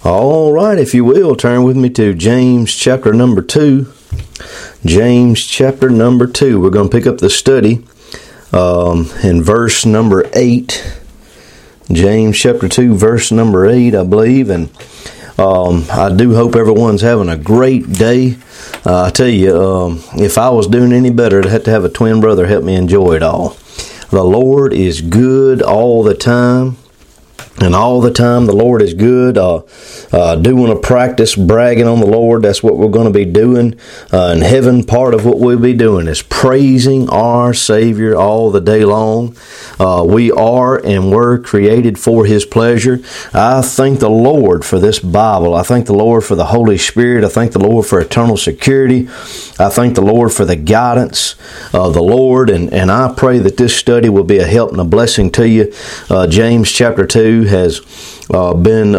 All right, if you will, turn with me to James chapter number 2. James chapter number 2. We're going to pick up the study in verse number 8. James chapter 2, verse number 8, I believe. And I do hope everyone's having a great day. I tell you, if I was doing any better, I'd have to have a twin brother help me enjoy it all. The Lord is good all the time. And all the time the Lord is good. Do want to practice bragging on the Lord. That's what we're going to be doing. In heaven, part of what we'll be doing is praising our Savior all the day long. We are and were created for His pleasure. I thank the Lord for this Bible. I thank the Lord for the Holy Spirit. I thank the Lord for eternal security. I thank the Lord for the guidance of the Lord. And I pray that this study will be a help and a blessing to you. James chapter 2 has been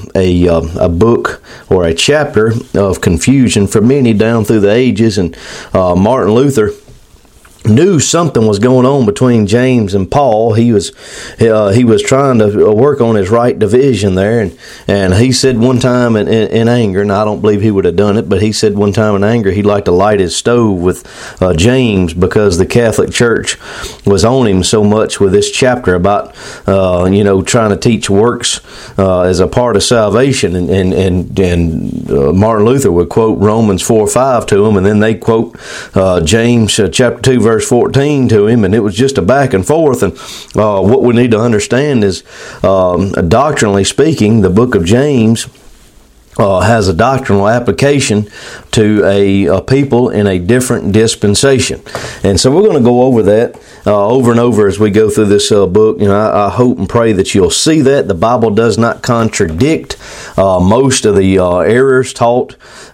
a book or a chapter of confusion for many down through the ages, and Martin Luther knew something was going on between James and Paul. He was trying to work on his right division there, and he said one time in anger, and I don't believe he would have done it, but he said one time in anger he'd like to light his stove with James because the Catholic Church was on him so much with this chapter about trying to teach works as a part of salvation, and Martin Luther would quote Romans 4:5 to him, and then they quote James chapter 2 verse 14 to him, and it was just a back and forth. And what we need to understand is, doctrinally speaking, the book of James has a doctrinal application to a people in a different dispensation. And so we're going to go over that over and over as we go through this book. I hope and pray that you'll see that the Bible does not contradict most of the errors taught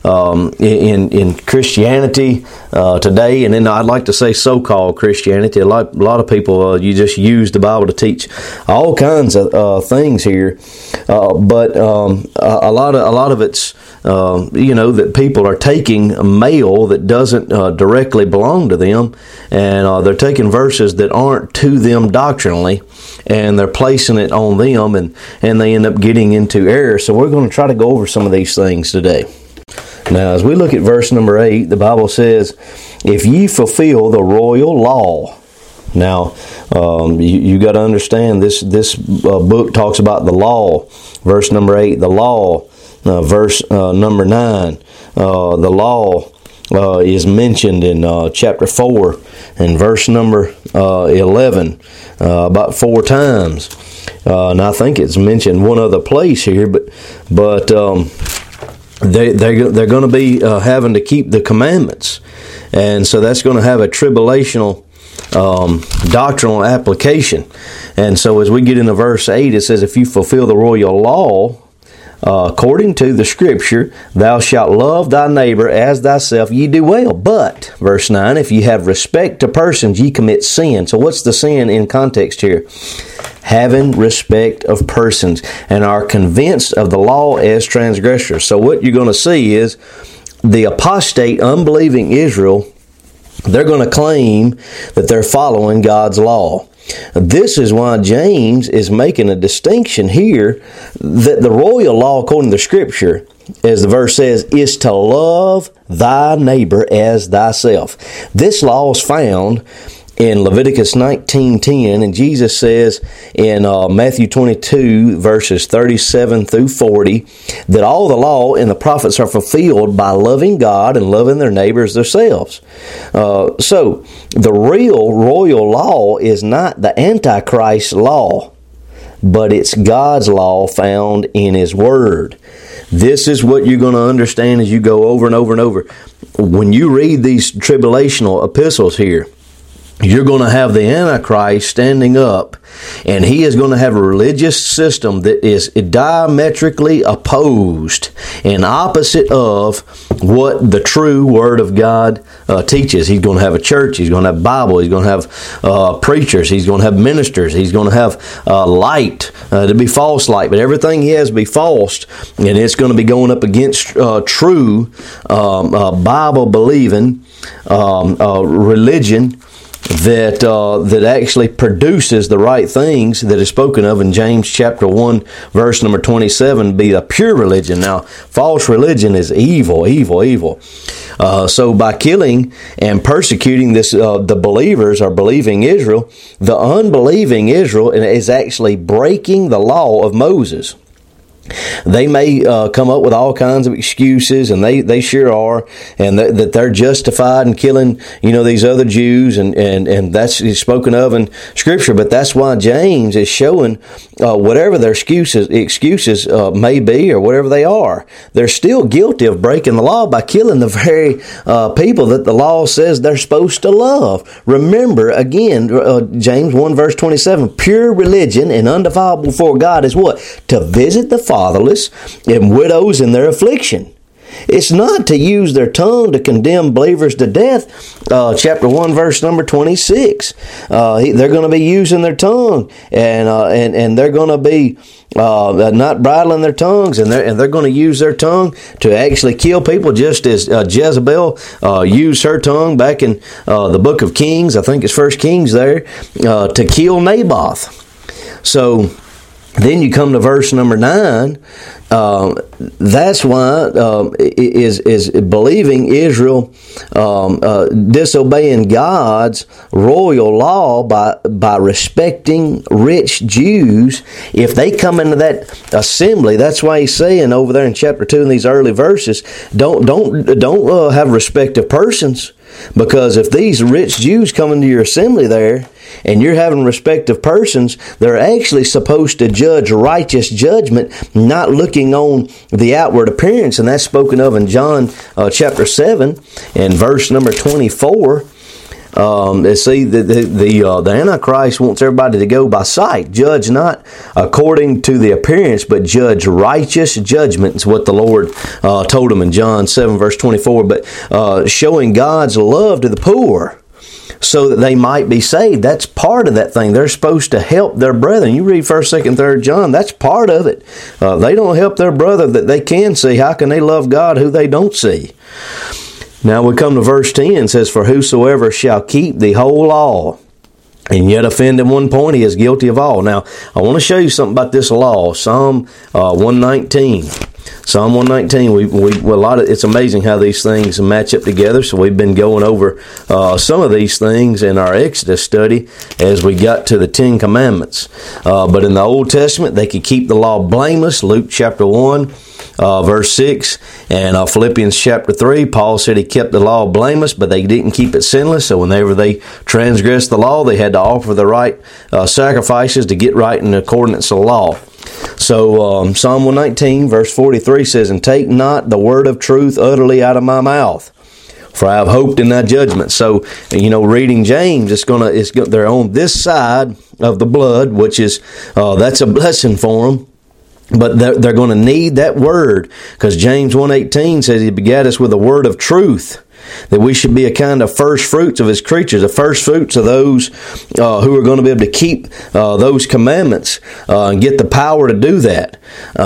in Christianity today. And then I'd like to say so-called Christianity. A lot of people, you just use the Bible to teach all kinds of things here. But a lot of it's, that people are taking mail that doesn't directly belong to them, and they're taking verses that aren't to them doctrinally, and they're placing it on them, and they end up getting into error. So we're going to try to go over some of these things today. Now, as we look at verse number 8, the Bible says, "If ye fulfill the royal law." Now, you got to understand this book talks about the law. Verse number 8, the law. Verse number 9, the law is mentioned in chapter 4 and verse number 11 about 4 times. And I think it's mentioned one other place here, but they're going to be having to keep the commandments, and so that's going to have a tribulational doctrinal application. And so as we get into verse 8, it says, "If you fulfill the royal law, according to the Scripture, thou shalt love thy neighbor as thyself, ye do well. But," verse 9, "if ye have respect to persons, ye commit sin." So what's the sin in context here? Having respect of persons, and are convinced of the law as transgressors. So what you're going to see is the apostate, unbelieving Israel, they're going to claim that they're following God's law. This is why James is making a distinction here that the royal law, according to the Scripture, as the verse says, is to love thy neighbor as thyself. This law is found in Leviticus 19:10, and Jesus says in Matthew 22, verses 37 through 40, that all the law and the prophets are fulfilled by loving God and loving their neighbors themselves. So, the real royal law is not the Antichrist law, but it's God's law found in His Word. This is what you're going to understand as you go over and over and over. When you read these tribulational epistles here, you're going to have the Antichrist standing up, and he is going to have a religious system that is diametrically opposed and opposite of what the true Word of God teaches. He's going to have a church. He's going to have Bible. He's going to have preachers. He's going to have ministers. He's going to have light to be false light. But everything he has to be false, and it's going to be going up against true Bible-believing religion that actually produces the right things that is spoken of in James chapter 1, verse number 27, be a pure religion. Now, false religion is evil, evil, evil. So by killing and persecuting the believers or believing Israel, the unbelieving Israel is actually breaking the law of Moses. They may come up with all kinds of excuses, and they sure are, and that they're justified in killing, these other Jews, and that's spoken of in Scripture. But that's why James is showing whatever their excuses may be, or whatever they are, they're still guilty of breaking the law by killing the very people that the law says they're supposed to love. Remember, again, James 1 verse 27, pure religion and undefiled before God is what? To visit the fatherless and widows in their affliction. It's not to use their tongue to condemn believers to death. Chapter 1, verse number 26. They're going to be using their tongue, and they're going to be not bridling their tongues, and they're going to use their tongue to actually kill people, just as Jezebel used her tongue back in the book of Kings. I think it's 1 Kings there, to kill Naboth. So then you come to verse number 9. That's why is believing Israel disobeying God's royal law by respecting rich Jews. If they come into that assembly, that's why he's saying over there in chapter 2 in these early verses, don't have respect of persons. Because if these rich Jews come into your assembly there, and you're having respect of persons, they're actually supposed to judge righteous judgment, not looking on the outward appearance. And that's spoken of in John chapter 7 and verse number 24. See, the Antichrist wants everybody to go by sight. Judge not according to the appearance, but judge righteous judgment, is what the Lord told him in John 7, verse 24. But showing God's love to the poor, so that they might be saved. That's part of that thing. They're supposed to help their brethren. You read 1st, 2nd, 3rd John, that's part of it. They don't help their brother that they can see. How can they love God who they don't see? Now we come to verse 10. It says, for whosoever shall keep the whole law, and yet offend in one point, he is guilty of all. Now, I want to show you something about this law. Psalm 119. Psalm 119, it's amazing how these things match up together. So we've been going over some of these things in our Exodus study as we got to the 10 Commandments. But in the Old Testament, they could keep the law blameless. Luke chapter 1, verse 6, and Philippians chapter 3, Paul said he kept the law blameless, but they didn't keep it sinless. So whenever they transgressed the law, they had to offer the right sacrifices to get right in accordance to the law. So Psalm 119 verse 43 says, and take not the word of truth utterly out of my mouth, for I have hoped in thy judgment. So, reading James, they're on this side of the blood, which is, that's a blessing for them. But they're going to need that word, because James 1:18 says he begat us with a word of truth, that we should be a kind of first fruits of his creatures, the first fruits of those who are going to be able to keep those commandments and get the power to do that.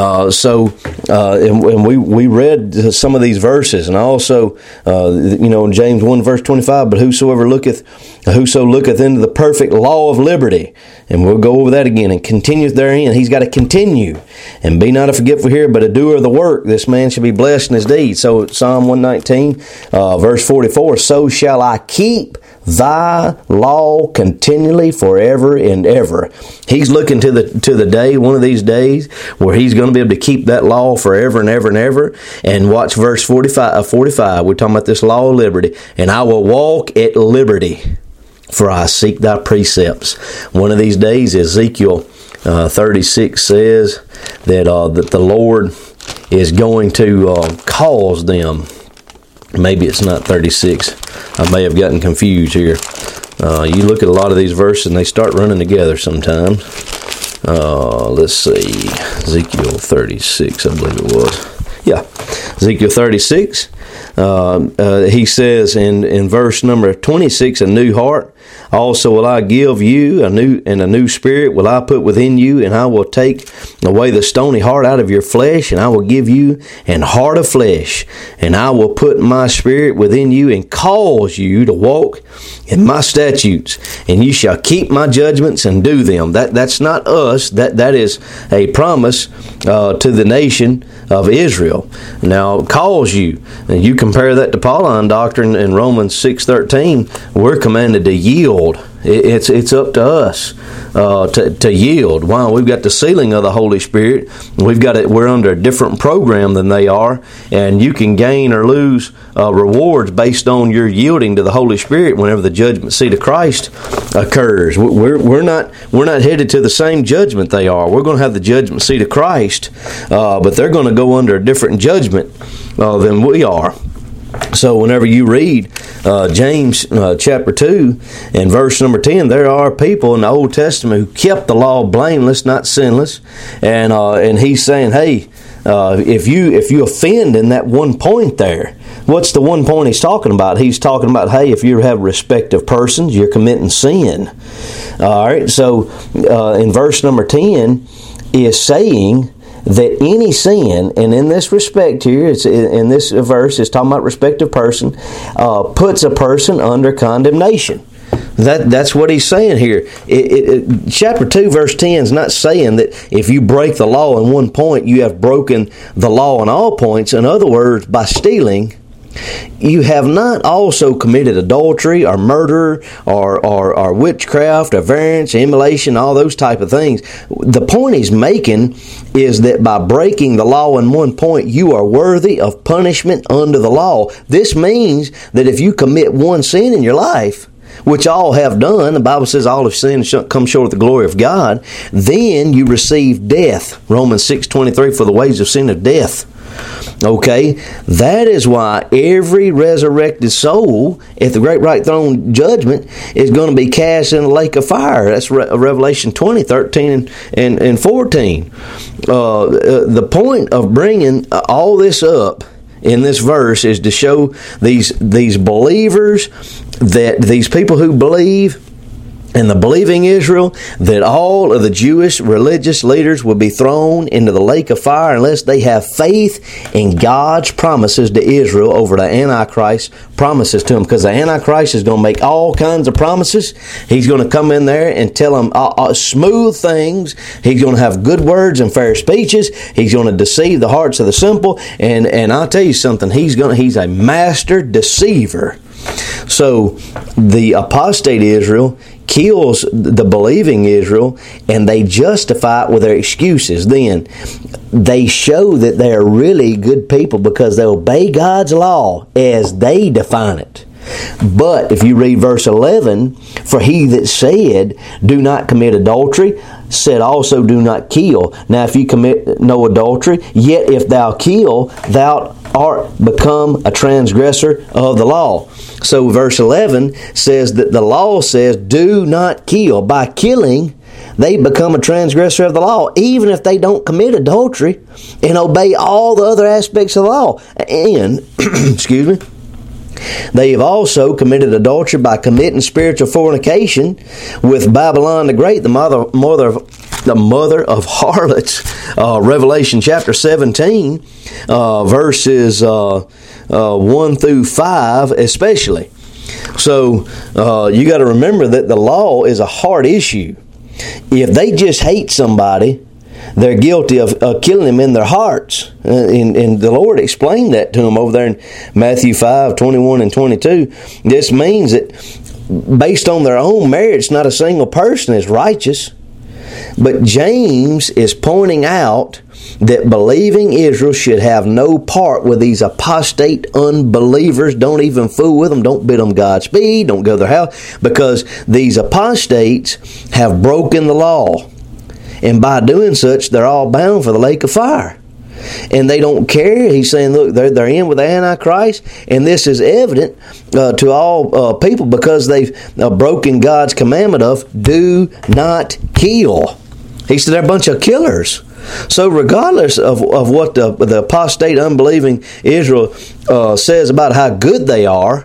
And we read some of these verses, and also, in James 1 verse 25, but whoso looketh into the perfect law of liberty, and we'll go over that again, and continueth therein. He's got to continue, and be not a forgetful hearer, but a doer of the work. This man shall be blessed in his deed. So Psalm 119, verse 44, so shall I keep thy law continually forever and ever. He's looking to the day, one of these days, where he's going to be able to keep that law forever and ever and ever. And watch verse 45. We're talking about this law of liberty. And I will walk at liberty, for I seek thy precepts. One of these days, Ezekiel 36 says that the Lord is going to cause them. Maybe it's not 36. I may have gotten confused here. You look at a lot of these verses and they start running together sometimes. Let's see. Ezekiel 36, I believe it was. Yeah, Ezekiel 36. He says in verse number 26, a new heart Also will I give you a new spirit will I put within you, and I will take away the stony heart out of your flesh, and I will give you an heart of flesh, and I will put my spirit within you and cause you to walk in my statutes, and you shall keep my judgments and do them. That's not us. That is a promise to the nation of Israel. Now, cause you. And you compare that to Pauline doctrine in Romans 6:13. We're commanded to yield. It's up to us to yield. Wow, we've got the sealing of the Holy Spirit. We're under a different program than they are, and you can gain or lose rewards based on your yielding to the Holy Spirit whenever the judgment seat of Christ occurs. We're not headed to the same judgment they are. We're going to have the judgment seat of Christ, but they're going to go under a different judgment than we are. So whenever you read James chapter 2 and verse number 10, there are people in the Old Testament who kept the law blameless, not sinless, and he's saying, hey, if you offend in that one point there, what's the one point he's talking about? He's talking about, hey, if you have respect of persons, you're committing sin. All right, so in verse number 10 is saying that any sin, and in this respect here, in this verse, it's talking about respect of person, puts a person under condemnation. That's what he's saying here. Chapter 2, verse 10 is not saying that if you break the law in one point, you have broken the law in all points. In other words, by stealing, you have not also committed adultery or murder or witchcraft or variance, immolation, all those type of things. The point he's making is that by breaking the law in one point, you are worthy of punishment under the law. This means that if you commit one sin in your life, which all have done, the Bible says all have sinned and come short of the glory of God, then you receive death. Romans 6:23, for the wages of sin is death. Okay, that is why every resurrected soul at the great white throne judgment is going to be cast in the lake of fire. That's Revelation 20:13 and 14. The point of bringing all this up in this verse is to show these believers, that these people who believe, and the believing Israel, that all of the Jewish religious leaders will be thrown into the lake of fire unless they have faith in God's promises to Israel over the Antichrist promises to them. Because the Antichrist is going to make all kinds of promises. He's going to come in there and tell them smooth things. He's going to have good words and fair speeches. He's going to deceive the hearts of the simple. And I'll tell you something, he's a master deceiver. So the apostate Israel kills the believing Israel, and they justify it with their excuses. Then they show that they are really good people because they obey God's law as they define it. But if you read verse 11, for he that said, do not commit adultery, said also, do not kill. Now if you commit no adultery, yet if thou kill, thou art become a transgressor of the law. So verse 11 says that the law says, do not kill. By killing, they become a transgressor of the law, even if they don't commit adultery and obey all the other aspects of the law. And, excuse me, they have also committed adultery by committing spiritual fornication with Babylon the Great, the mother of harlots. Revelation chapter 17, verses 1 through 5 especially. So you got to remember that the law is a hard issue. If they just hate somebody, they're guilty of killing them in their hearts. And the Lord explained that to them over there in Matthew 5:21 and 22. This means that based on their own merits, not a single person is righteous. But James is pointing out that believing Israel should have no part with these apostate unbelievers. Don't even fool with them. Don't bid them Godspeed. Don't go to their house. Because these apostates have broken the law. And by doing such, they're all bound for the lake of fire. And they don't care. He's saying, look, they're in with the Antichrist. And this is evident to all people because they've broken God's commandment of do not kill. He said they're a bunch of killers. So regardless of what the apostate, unbelieving Israel says about how good they are,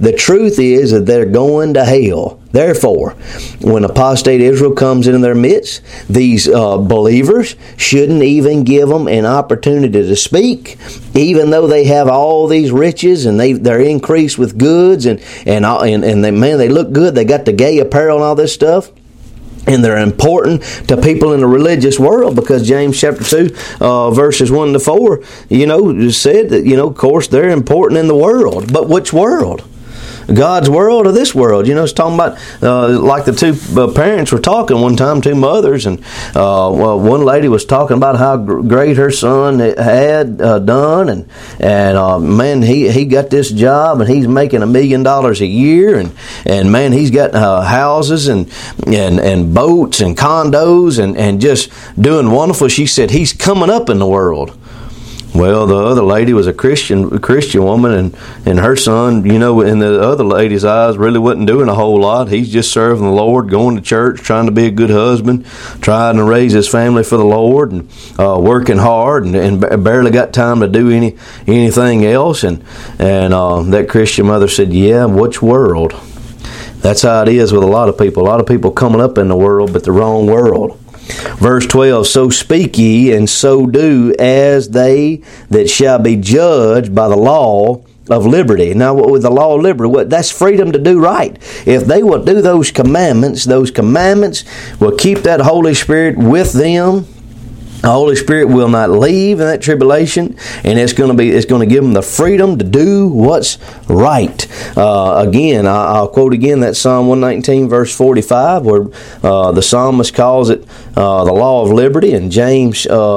The truth is that they're going to hell. Therefore, when apostate Israel comes into their midst, these believers shouldn't even give them an opportunity to speak, even though they have all these riches and they're increased with goods and they look good. They got the gay apparel and all this stuff. And they're important to people in the religious world because James chapter 2, verses 1 to 4, said that, of course, they're important in the world. But which world? God's world or this world? It's talking about like the two parents were talking one time, two mothers, and one lady was talking about how great her son had done, and man, he got this job and he's making $1 million a year, and man, he's got houses and boats and condos and just doing wonderful. She said he's coming up in the world. Well, the other lady was a Christian woman, and her son, in the other lady's eyes, really wasn't doing a whole lot. He's just serving the Lord, going to church, trying to be a good husband, trying to raise his family for the Lord, and working hard, and barely got time to do anything else. And that Christian mother said, "Yeah, which world?" That's how it is with a lot of people. A lot of people coming up in the world, but the wrong world. Verse 12, so speak ye, and so do, as they that shall be judged by the law of liberty. Now, with the law of liberty, that's freedom to do right. If they will do those commandments will keep that Holy Spirit with them. The Holy Spirit will not leave in that tribulation, and it's going to give them the freedom to do what's right. Again, I'll quote again that Psalm 119, verse 45, where the psalmist calls it the law of liberty, and John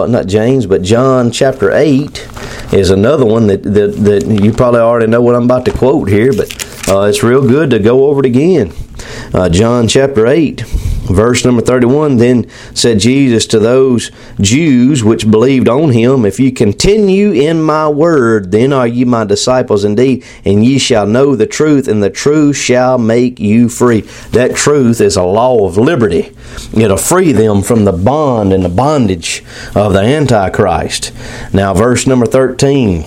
chapter 8 is another one that you probably already know what I'm about to quote here, but it's real good to go over it again. John chapter 8, verse number 31, then said Jesus to those Jews which believed on him, if ye continue in my word, then are ye my disciples indeed, and ye shall know the truth, and the truth shall make you free. That truth is a law of liberty. It'll free them from the bond and the bondage of the Antichrist. Now, verse number 13.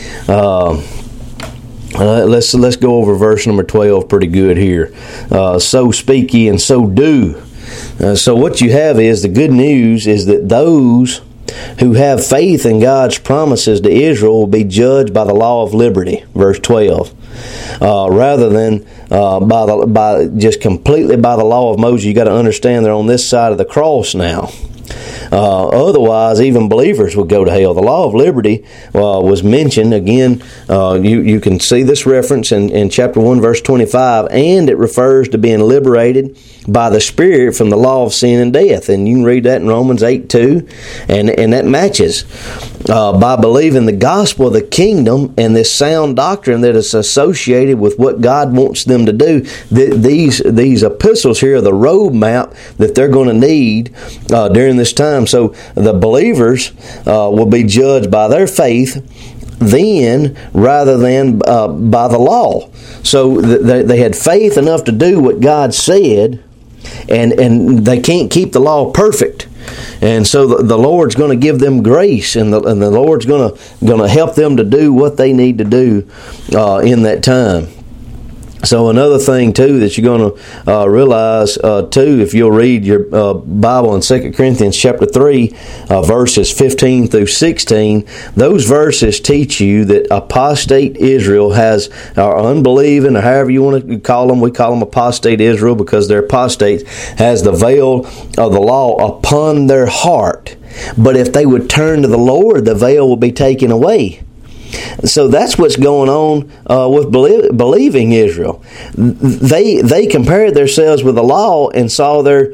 Let's go over verse number 12 pretty good here. So speak ye, and so do. So what you have is, the good news is that those who have faith in God's promises to Israel will be judged by the law of liberty, verse 12. Rather than by just completely by the law of Moses. You got to understand they're on this side of the cross now. Otherwise, even believers would go to hell. The law of liberty was mentioned again. You can see this reference in chapter 1, verse 25, and it refers to being liberated by the Spirit from the law of sin and death. And you can read that in Romans 8:2, and that matches. By believing the gospel of the kingdom and this sound doctrine that is associated with what God wants them to do, these epistles here are the roadmap that they're going to need during this time. So the believers will be judged by their faith then, rather than by the law. So they had faith enough to do what God said, and they can't keep the law perfect. And so the Lord's going to give them grace, and the Lord's going to help them to do what they need to do in that time. So another thing, too, that you're going to realize, too, if you'll read your Bible in 2 Corinthians chapter 3, verses 15 through 16, those verses teach you that apostate Israel has, or unbelieving, or however you want to call them, we call them apostate Israel because they're apostates, has the veil of the law upon their heart. But if they would turn to the Lord, the veil will be taken away. So that's what's going on with believing Israel. They compared themselves with the law and saw their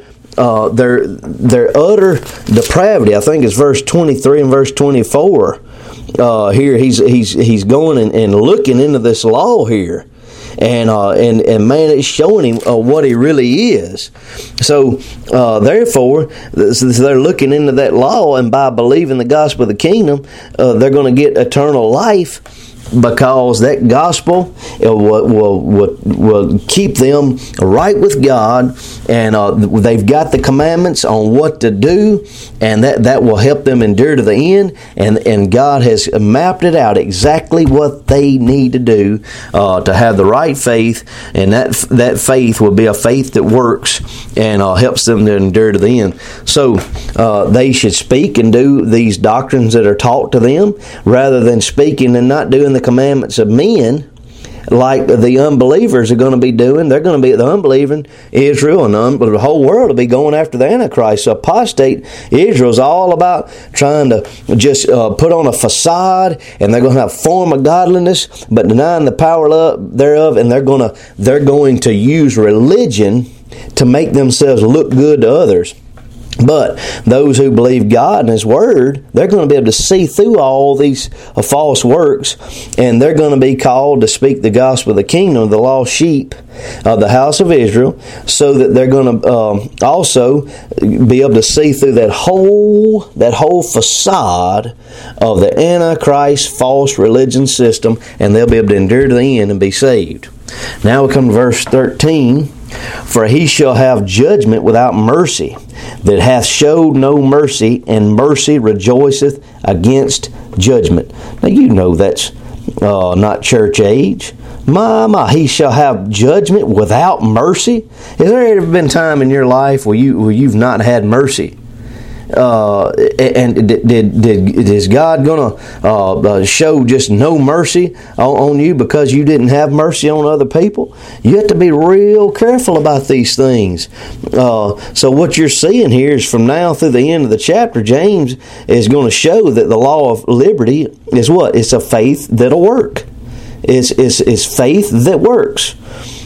utter depravity. I think it's verse 23 and verse 24. Here he's going and looking into this law here. And man, it's showing him what he really is. So therefore, they're looking into that law, and by believing the gospel of the kingdom, they're going to get eternal life. because that gospel will keep them right with God, and they've got the commandments on what to do, and that will help them endure to the end, and God has mapped it out exactly what they need to do to have the right faith, and that faith will be a faith that works and helps them to endure to the end. So they should speak and do these doctrines that are taught to them, rather than speaking and not doing the commandments of men like the unbelievers are going to be doing. They're going to be the unbelieving Israel, and the whole world will be going after the Antichrist. So apostate Israel is all about trying to just put on a facade, and they're going to have a form of godliness, but denying the power thereof, and they're going to use religion to make themselves look good to others. But those who believe God and His Word, they're going to be able to see through all these false works, and they're going to be called to speak the gospel of the kingdom of the lost sheep of the house of Israel, so that they're going to also be able to see through that whole facade of the Antichrist false religion system, and they'll be able to endure to the end and be saved. Now we come to verse 13. For he shall have judgment without mercy, that hath showed no mercy, and mercy rejoiceth against judgment. Now you know that's not church age. He shall have judgment without mercy. Has there ever been time in your life where you've not had mercy? And is God going to show just no mercy on you because you didn't have mercy on other people? You have to be real careful about these things. So what you're seeing here is from now through the end of the chapter, James is going to show that the law of liberty is what? It's a faith that'll work. It's faith that works.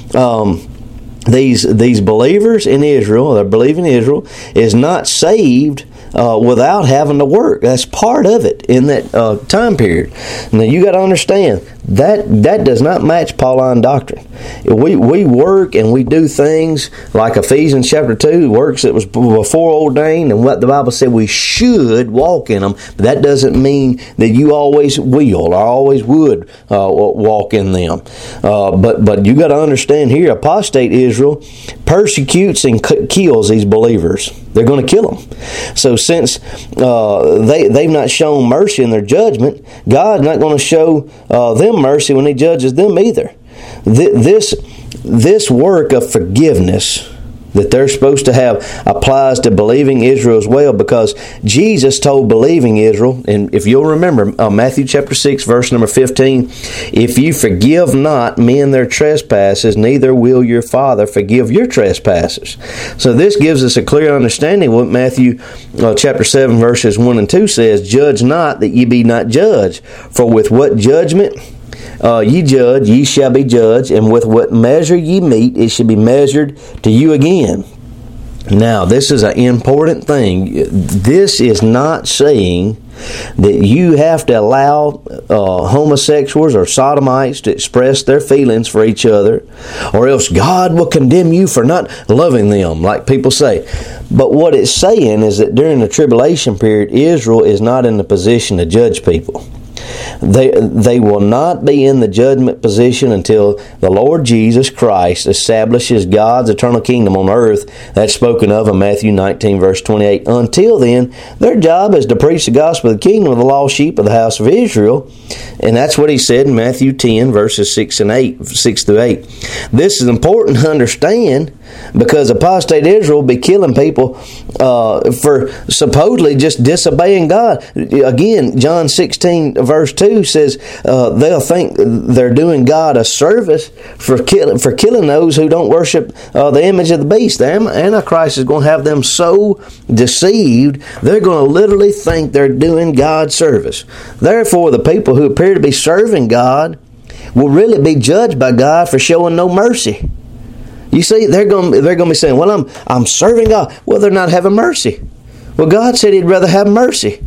These believers in Israel, that believe in Israel, is not saved without having to work. That's part of it in that time period. Now you got to understand that does not match Pauline doctrine. We work and we do things like Ephesians chapter 2, works that was before ordained, and what the Bible said we should walk in them. But that doesn't mean that you always will or always would walk in them. But you got to understand here, apostate Israel persecutes and kills these believers. They're going to kill them. So since they've not shown mercy in their judgment, God's not going to show them mercy when He judges them either. This work of forgiveness that they're supposed to have applies to believing Israel as well, because Jesus told believing Israel, and if you'll remember Matthew chapter 6 verse number 15, if you forgive not men their trespasses, neither will your Father forgive your trespasses. So this gives us a clear understanding of what Matthew chapter 7 verses 1 and 2 says, judge not that ye be not judged, for with what judgment ye judge, ye shall be judged, and with what measure ye meet, it shall be measured to you again. Now, this is an important thing. This is not saying that you have to allow homosexuals or sodomites to express their feelings for each other, or else God will condemn you for not loving them, like people say. But what it's saying is that during the tribulation period, Israel is not in the position to judge people. They will not be in the judgment position until the Lord Jesus Christ establishes God's eternal kingdom on earth. That's spoken of in Matthew 19 verse 28. Until then, their job is to preach the gospel of the kingdom of the lost sheep of the house of Israel. And that's what He said in Matthew 10 verses 6 through 8. This is important to understand, because apostate Israel will be killing people for supposedly just disobeying God. Again, John 16 verse 2 says they'll think they're doing God a service for killing those who don't worship the image of the beast. The Antichrist is going to have them so deceived, they're going to literally think they're doing God service. Therefore, the people who appear to be serving God will really be judged by God for showing no mercy. You see, they're going to be saying, well, I'm serving God. Well, they're not having mercy. Well, God said He'd rather have mercy.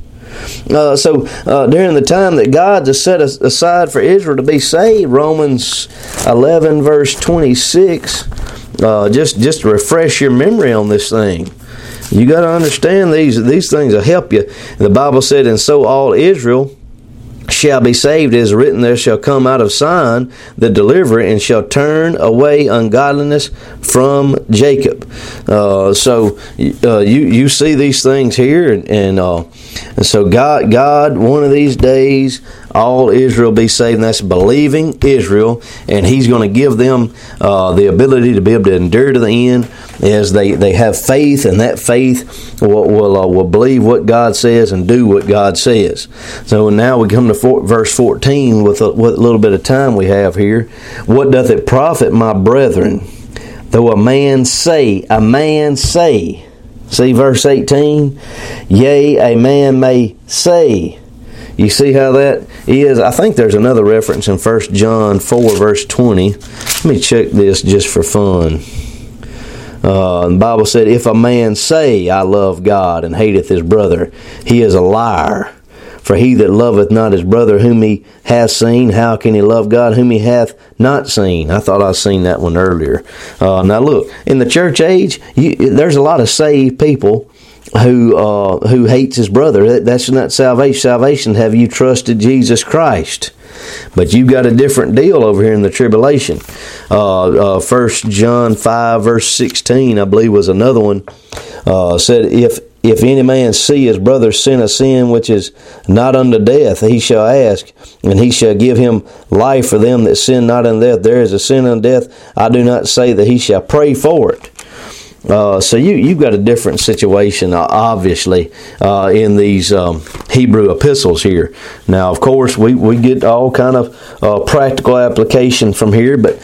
So during the time that God has set aside for Israel to be saved, Romans 11 verse 26, just to refresh your memory on this thing. You got to understand these things will help you. The Bible said, and so all Israel shall be saved. It is written, there shall come out of Zion the deliverer, and shall turn away ungodliness from Jacob. So you see these things here, and so God, one of these days, all Israel be saved, and that's believing Israel, and He's going to give them the ability to be able to endure to the end as they have faith, and that faith will believe what God says and do what God says. So now we come to verse 14 with what little bit of time we have here. What doth it profit, my brethren, though a man say, see verse 18, yea, a man may say. You see how that is? I think there's another reference in 1 John 4 verse 20. Let me check this just for fun. The Bible said, if a man say, I love God, and hateth his brother, he is a liar. For he that loveth not his brother whom he hath seen, how can he love God whom he hath not seen? I thought I seen that one earlier. Now look, in the church age, there's a lot of saved people who hates his brother. That's not salvation. Salvation, have you trusted Jesus Christ? But you got a different deal over here in the tribulation. 1 John 5 verse 16, I believe, was another one. Said, if any man see his brother sin a sin which is not unto death, he shall ask, and he shall give him life for them that sin not unto death. There is a sin unto death. I do not say that he shall pray for it. So you've got a different situation, obviously, in these Hebrew epistles here. Now, of course, we get all kind of practical application from here, but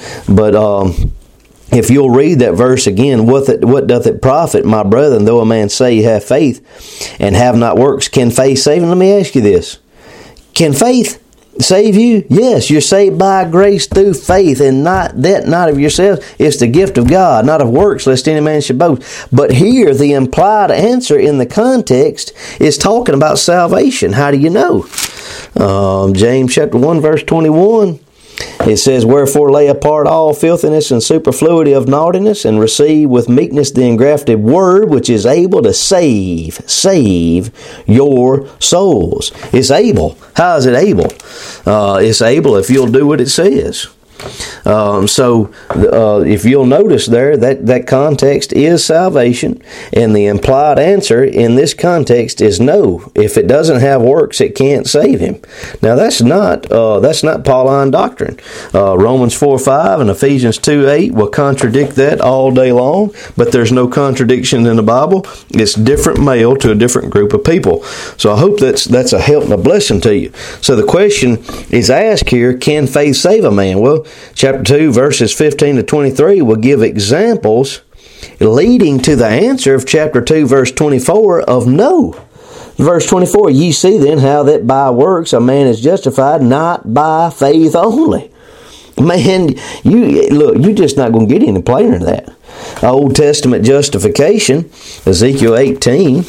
if you'll read that verse again, what doth it profit, my brethren, though a man say he have faith and have not works? Can faith save him? Let me ask you this. Can faith save you? Yes, you're saved by grace through faith, and not of yourselves. It's the gift of God, not of works, lest any man should boast. But here, the implied answer in the context is talking about salvation. How do you know? James chapter 1, verse 21. It says, wherefore lay apart all filthiness and superfluity of naughtiness, and receive with meekness the engrafted word, which is able to save your souls. It's able. How is it able? It's able if you'll do what it says. So if you'll notice there, that context is salvation, and the implied answer in this context is no. If it doesn't have works, it can't save him. Now that's not Pauline doctrine. Romans 4:5 and Ephesians 2:8 will contradict that all day long, but there's no contradiction in the Bible. It's different mail to a different group of people. So I hope that's a help and a blessing to you. So the question is asked here, can faith save a man? Well, chapter 2, verses 15 to 23 will give examples leading to the answer of chapter 2, verse 24 of no. Verse 24, ye see then how that by works a man is justified, not by faith only. Man, you're just not going to get any plainer than that. Old Testament justification, Ezekiel 18,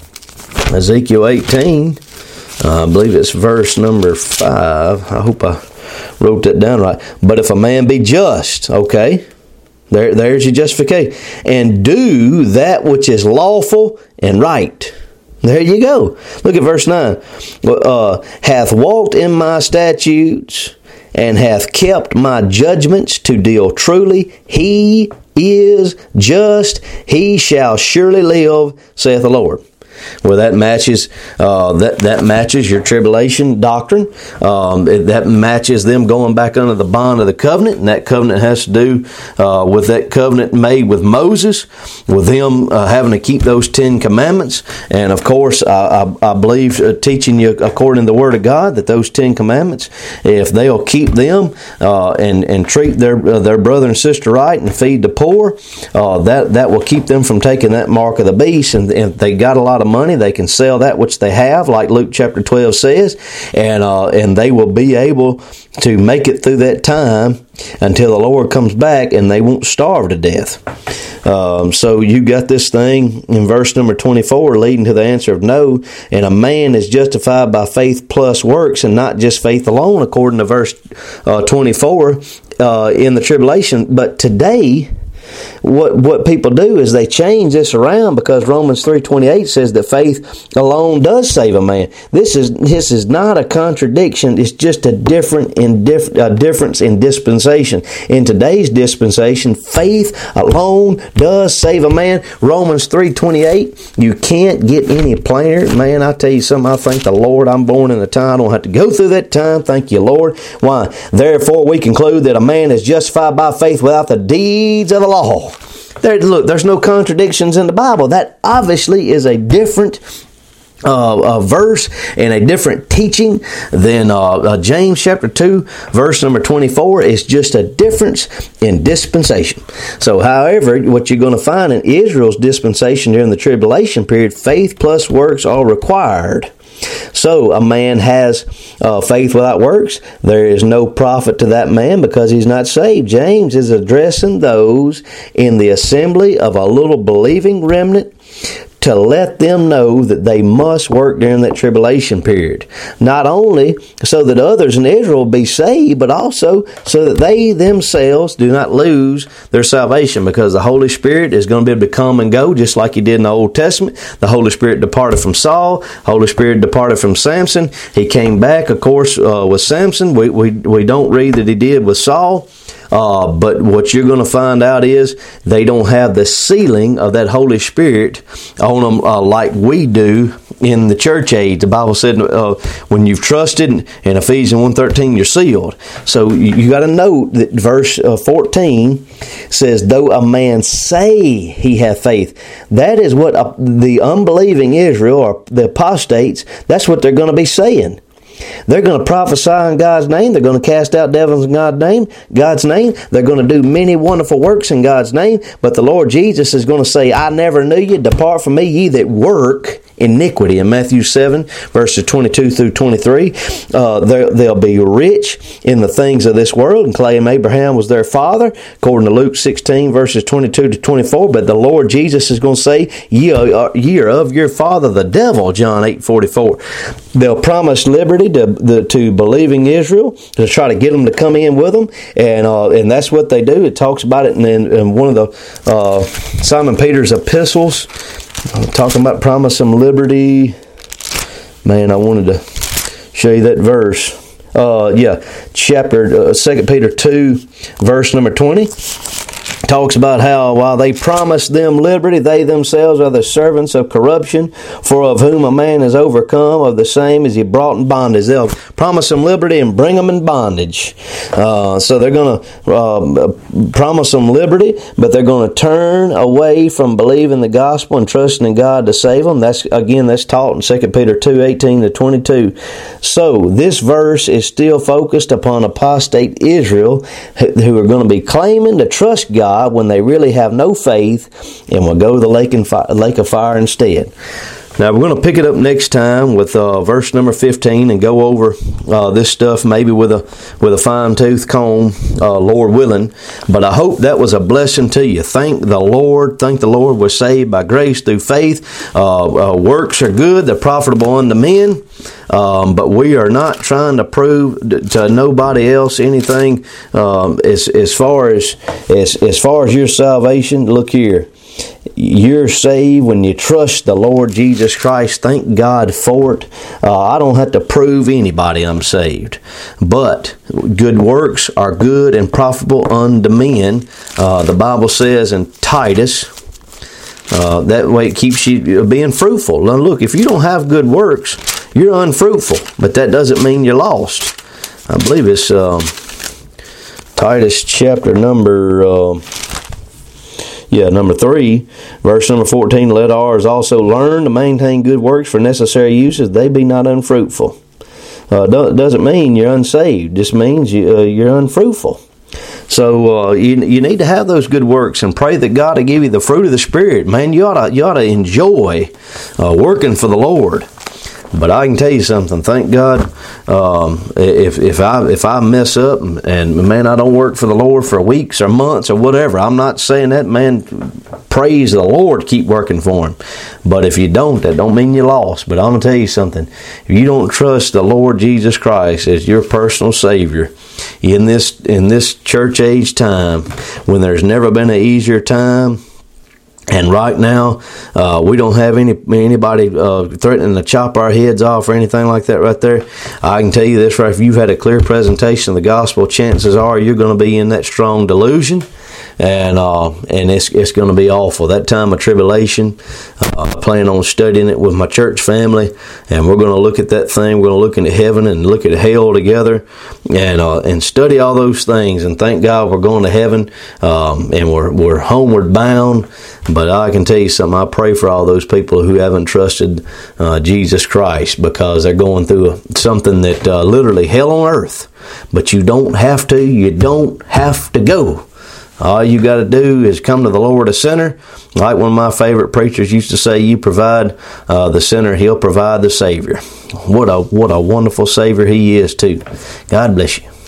I believe it's verse number 5. I hope I wrote that down right. But if a man be just, okay, there's your justification, and do that which is lawful and right. There you go. Look at verse 9. Hath walked in my statutes, and hath kept my judgments to deal truly. He is just. He shall surely live, saith the Lord. Well, that matches that matches your tribulation doctrine. That matches them going back under the bond of the covenant, and that covenant has to do with that covenant made with Moses, with them having to keep those 10 commandments. And of course, I believe teaching you according to the Word of God that those 10 commandments, if they'll keep them and treat their brother and sister right and feed the poor, that will keep them from taking that mark of the beast. And if they got a lot of money, they can sell that which they have, like Luke chapter 12 says, and they will be able to make it through that time until the Lord comes back, and they won't starve to death. So you got this thing in verse number 24 leading to the answer of no, and a man is justified by faith plus works, and not just faith alone, according to verse 24 in the tribulation. But today, what people do is they change this around, because Romans 3:28 says that faith alone does save a man. This is not a contradiction. It's just a difference in dispensation. In today's dispensation, faith alone does save a man. Romans 3:28. You can't get any plainer. Man, I tell you something. I thank the Lord I'm born in a time I don't have to go through that time. Thank you, Lord. Why? Therefore, we conclude that a man is justified by faith without the deeds of the law. There's no contradictions in the Bible. That obviously is a different verse and a different teaching than James chapter 2 verse number 24. Is just a difference in dispensation. So however, what you're going to find in Israel's dispensation during the tribulation period, faith plus works are required. So a man has faith without works, there is no profit to that man, because he's not saved. James is addressing those in the assembly of a little believing remnant to let them know that they must work during that tribulation period. Not only so that others in Israel will be saved, but also so that they themselves do not lose their salvation, because the Holy Spirit is going to be able to come and go just like he did in the Old Testament. The Holy Spirit departed from Saul. Holy Spirit departed from Samson. He came back, of course, with Samson. We don't read that he did with Saul. But what you're going to find out is they don't have the sealing of that Holy Spirit on them like we do in the church age. The Bible said when you've trusted, in Ephesians 1:13, you're sealed. So you got to note that verse 14 says, though a man say he hath faith. That is what the unbelieving Israel, or the apostates, that's what they're going to be saying. They're going to prophesy in God's name. They're going to cast out devils in God's name. They're going to do many wonderful works in God's name. But the Lord Jesus is going to say, I never knew you. Depart from me, ye that work iniquity. In Matthew 7, verses 22 through 23, they'll be rich in the things of this world and claim Abraham was their father, according to Luke 16, verses 22 to 24. But the Lord Jesus is going to say, ye are of your father the devil, John 8:44. They'll promise liberty to believing Israel, to try to get them to come in with them, and that's what they do. It talks about it in one of the Simon Peter's epistles, talking about promising liberty. Man, I wanted to show you that verse. Chapter 2 Peter 2, verse number 20. Talks about how while they promise them liberty, they themselves are the servants of corruption, for of whom a man is overcome, of the same is he brought in bondage. They'll promise them liberty and bring them in bondage. So they're going to promise them liberty, but they're going to turn away from believing the gospel and trusting in God to save them. That's taught in 2 Peter 2:18 to 22. So this verse is still focused upon apostate Israel, who are going to be claiming to trust God when they really have no faith, and will go to the lake of fire instead. Now we're going to pick it up next time with verse number 15 and go over this stuff maybe with a fine-tooth comb, Lord willing. But I hope that was a blessing to you. Thank the Lord. We're saved by grace through faith. Works are good. They're profitable unto men. But we are not trying to prove to nobody else anything as far as your salvation. Look here. You're saved when you trust the Lord Jesus Christ. Thank God for it. I don't have to prove anybody I'm saved. But good works are good and profitable unto men. The Bible says in Titus, that way it keeps you being fruitful. Now look, if you don't have good works, you're unfruitful. But that doesn't mean you're lost. I believe it's Titus chapter number 3, verse number 14, let ours also learn to maintain good works for necessary uses, they be not unfruitful. Doesn't mean you're unsaved, just means you're unfruitful. So you need to have those good works and pray that God will give you the fruit of the Spirit. Man, you ought to enjoy working for the Lord. But I can tell you something. Thank God, if I mess up and man, I don't work for the Lord for weeks or months or whatever. I'm not saying that, man. Praise the Lord, keep working for Him. But if you don't, that don't mean you lost. But I'm gonna tell you something. If you don't trust the Lord Jesus Christ as your personal Savior in this church age time, when there's never been an easier time. And right now, we don't have anybody threatening to chop our heads off or anything like that right there. I can tell you this right, if you've had a clear presentation of the gospel, chances are you're going to be in that strong delusion. And it's going to be awful. That time of tribulation, I plan on studying it with my church family, and we're going to look at that thing. We're going to look into heaven and look at hell together, and study all those things. And thank God we're going to heaven, and we're homeward bound. But I can tell you something. I pray for all those people who haven't trusted Jesus Christ, because they're going through something that literally hell on earth. But you don't have to. You don't have to go. All you got to do is come to the Lord a sinner. Like one of my favorite preachers used to say, you provide the sinner, He'll provide the Savior. What a wonderful Savior He is too. God bless you.